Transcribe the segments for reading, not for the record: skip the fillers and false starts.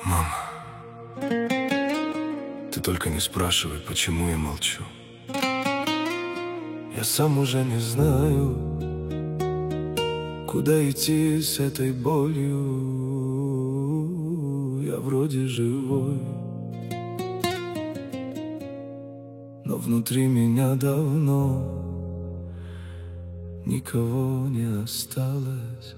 Мама, ты только не спрашивай, почему я молчу. Я сам уже не знаю, куда идти с этой болью. Я вроде живой, но внутри меня давно никого не осталось.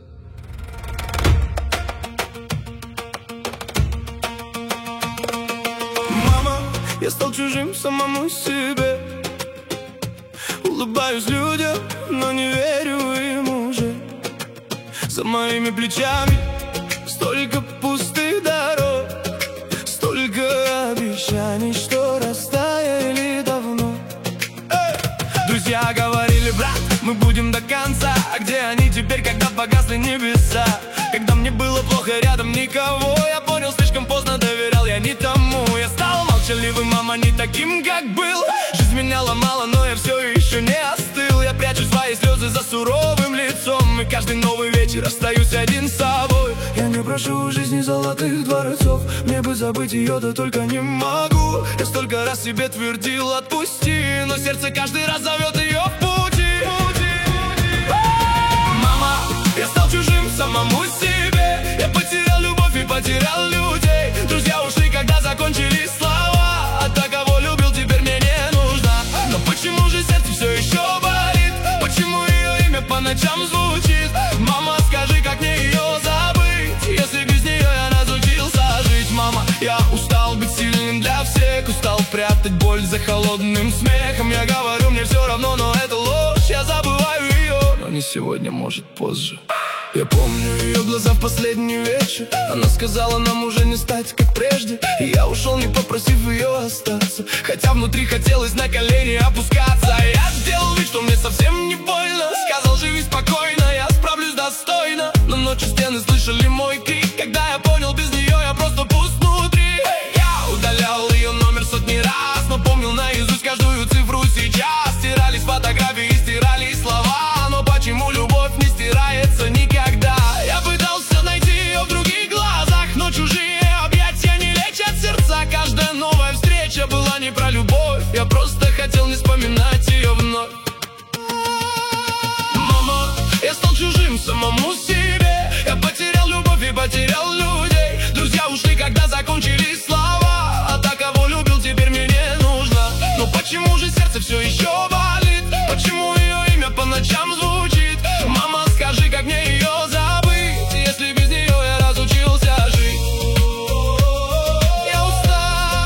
Мама, я стал чужим самому себе. Улыбаюсь людям, но не верю им уже. За моими плечами столько пустых дорог, столько обещаний, что растаяли давно. Друзья говорили: брат, мы будем до конца. А где они теперь, когда погасли небеса? Когда мне было плохо, рядом никого. Я понял, слишком поздно доверял я не тому. Я стал молчаливым, мама, не таким, как был. Жизнь меня ломала, но я все еще не остыл. Я прячу свои слезы за суровым лицом, и каждый новый вечер остаюсь один с собой. Я не прошу у жизни золотых дворцов, мне бы забыть ее, да только не могу. Я столько раз себе твердил: отпусти, но сердце каждый раз зовет ее в пути. Мама, я стал чужим самому себе. Я потерял любовь и потерял людей. Друзья ушли, когда закончились слова. А та, кого любил, теперь мне не нужна. Но почему же сердце все еще болит? Почему ее имя по ночам звучит? Мама, скажи, как мне ее забыть, если без нее я разучился жить? Мама, я устал быть сильным для всех, устал прятать боль за холодным смехом. Я говорю, мне все равно, но это ложь. Я забываю ее, но не сегодня, может, позже. Я помню ее глаза в последний вечер. Она сказала: нам уже не стать, как прежде. И я ушел, не попросив ее остаться, хотя внутри хотелось на колени опускаться. Я сделал вид, что мне совсем не больно. Сказал: живи спокойно, я справлюсь достойно. Но ночью стены слышали мой крик, когда я понял, без нее я просто пуст внутри. Я удалял ее номер сотни раз, но помнил наизусть каждую цифру сейчас. Стирались фотографии, стирались слова, но почему любовь не стирается никогда? Я пытался найти ее в других глазах, но чужие объятия не лечат сердца. Каждая новая встреча была не про любовь, я просто хотел не вспоминать ее вновь. Мама, я стал чужим самому себе. Я потерял любовь и потерял людей. Друзья ушли, когда закончились слова. А та, кого любил, теперь мне не нужна. Но почему же сердце все еще болит? Почему ее имя по ночам звучит? Мама, скажи, как мне ее забыть, если без нее я разучился жить? Я устал.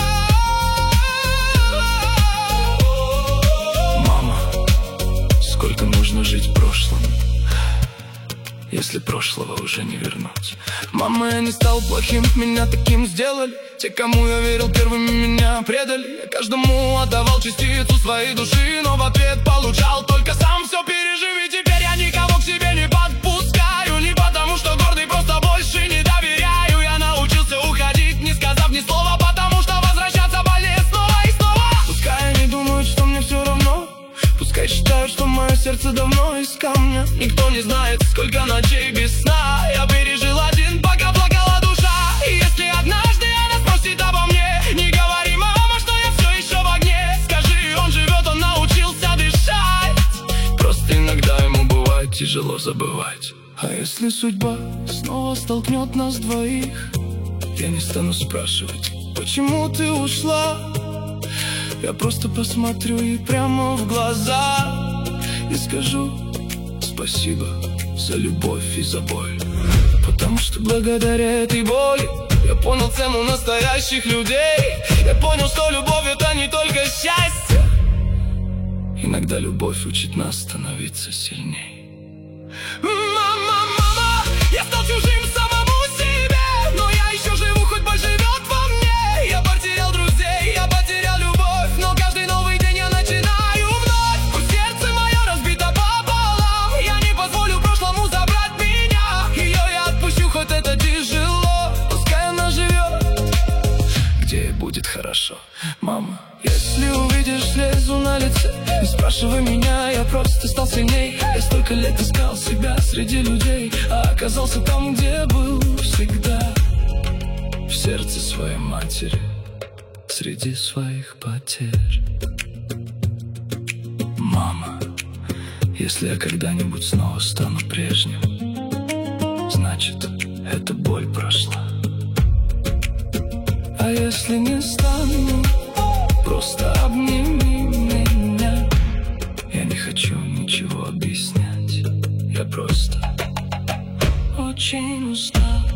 Мама, сколько нужно жить в прошлом, если прошлого уже не вернуть? Мама, я не стал плохим, меня таким сделали. Те, кому я верил, первыми меня предали. Я каждому отдавал частицу своей души, но в ответ получал только сам все пережив. И теперь я никого к себе не подпускаю, не потому что гордый, просто больше не доверяю. Я научился уходить, не сказав ни слова, потому что возвращаться больнее снова и снова. Пускай они думают, что мне все равно, пускай считают, что мое сердце давно из камня. Никто не знает, сколько ночей без сна я пережил один, пока плакала душа. И если однажды она спросит обо мне, не говори, мама, что я все еще в огне. Скажи, он живет, он научился дышать. Просто иногда ему бывает тяжело забывать. А если судьба снова столкнет нас двоих, я не стану спрашивать, почему ты ушла. Я просто посмотрю ей прямо в глаза и скажу: спасибо за любовь и за боль. Потому что благодаря этой боли я понял цену настоящих людей. Я понял, что любовь — это не только счастье. Иногда любовь учит нас становиться сильней. Мама, мама, я стал чужим самому себе, но я еще живу, хоть боль живет во мне. Я потерял друзей, я потерял любовь, но каждый новый день я начинаю вновь. Пусть сердце мое разбито пополам, я не позволю прошлому забрать меня. Ее я отпущу, хоть это тяжело, пускай она живет, где будет хорошо. Мама, если увидишь слезу на лице, не спрашивай меня, я просто стал сильней. Я столько лет искал себя среди людей, а оказался там, где был всегда. своей матери среди своих потерь. Мама, если я когда-нибудь снова стану прежним, значит, эта боль прошла. А если не стану, просто обними меня. Я не хочу ничего объяснять, я просто очень устал.